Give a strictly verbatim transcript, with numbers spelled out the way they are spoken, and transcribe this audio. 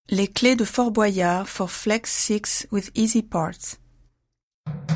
Les clés de Fort Boyard for Flex six with easy parts.